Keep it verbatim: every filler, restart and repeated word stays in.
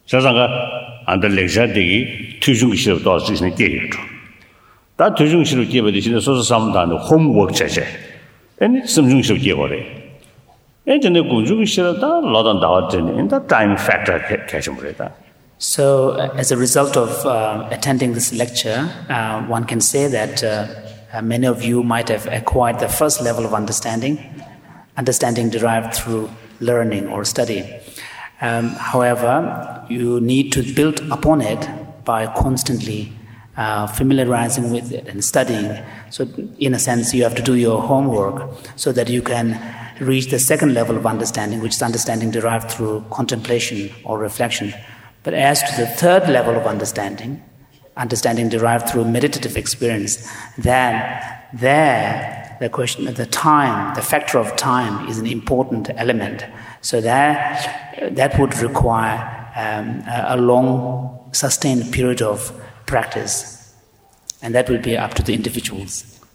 자상가 안들 렉처 되기 투중시로 또 쓰는 게 있죠. 다 투중시로 기회 되시는 소소 삼단 홈워크 제제. 아니 심중시로 기회래. 예전에 공중시로 다 로던 나왔더니 인다 타임 팩터 캐셔물이다. So, uh, as a result of uh, attending this lecture, uh, one can say that uh, uh, many of you might have acquired the first level of understanding, understanding derived through learning or study. Um, however, you need to build upon it by constantly uh, familiarizing with it and studying. So, in a sense, you have to do your homework so that you can reach the second level of understanding, which is understanding derived through contemplation or reflection. But as to the third level of understanding, understanding derived through meditative experience, then there the question of the time, the factor of time is an important element. So that that would require um, a long, sustained period of practice, and that will be up to the individuals.